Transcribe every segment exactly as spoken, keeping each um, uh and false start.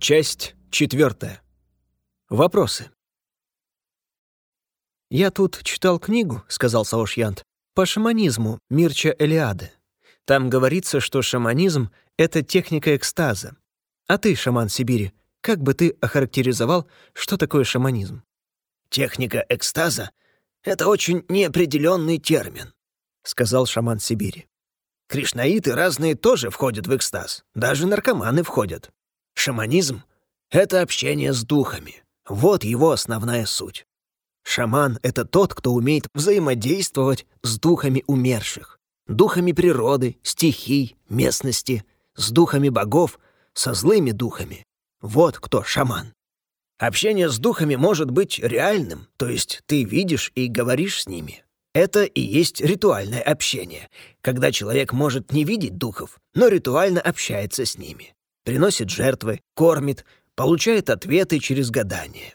Часть четвертая. Вопросы. «Я тут читал книгу, — сказал Саошьянт, — по шаманизму Мирча Элиады. Там говорится, что шаманизм — это техника экстаза. А ты, шаман Сибири, как бы ты охарактеризовал, что такое шаманизм?» «Техника экстаза — это очень неопределенный термин», — сказал шаман Сибири. «Кришнаиты разные тоже входят в экстаз, даже наркоманы входят. Шаманизм — это общение с духами. Вот его основная суть. Шаман — это тот, кто умеет взаимодействовать с духами умерших, духами природы, стихий, местности, с духами богов, со злыми духами. Вот кто шаман. Общение с духами может быть реальным, то есть ты видишь и говоришь с ними. Это и есть ритуальное общение, когда человек может не видеть духов, но ритуально общается с ними, приносит жертвы, кормит, получает ответы через гадание.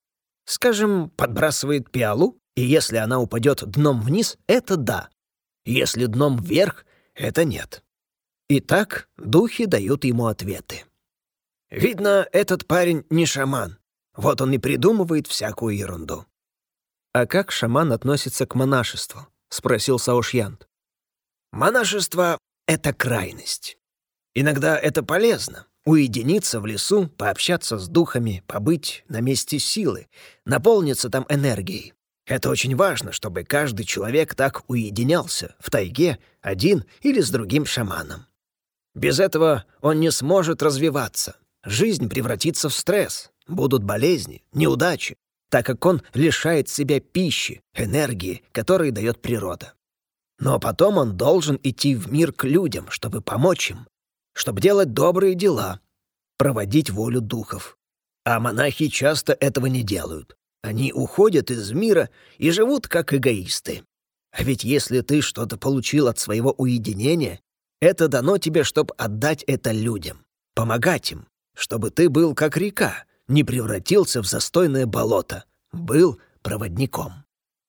Скажем, подбрасывает пиалу, и если она упадет дном вниз, это да. Если дном вверх, это нет. Итак, духи дают ему ответы. Видно, этот парень не шаман. Вот он и придумывает всякую ерунду. «А как шаман относится к монашеству?» — спросил Саошьянт. Монашество — это крайность. Иногда это полезно. Уединиться в лесу, пообщаться с духами, побыть на месте силы, наполниться там энергией. Это очень важно, чтобы каждый человек так уединялся в тайге, один или с другим шаманом. Без этого он не сможет развиваться. Жизнь превратится в стресс, будут болезни, неудачи, так как он лишает себя пищи, энергии, которую дает природа. Но потом он должен идти в мир к людям, чтобы помочь им, чтобы делать добрые дела, проводить волю духов. А монахи часто этого не делают. Они уходят из мира и живут как эгоисты. А ведь если ты что-то получил от своего уединения, это дано тебе, чтобы отдать это людям, помогать им, чтобы ты был как река, не превратился в застойное болото, был проводником.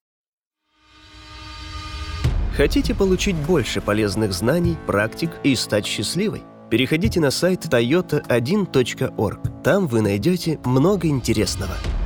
Хотите получить больше полезных знаний, практик и стать счастливой? Переходите на сайт тойота один точка орг. Там вы найдете много интересного.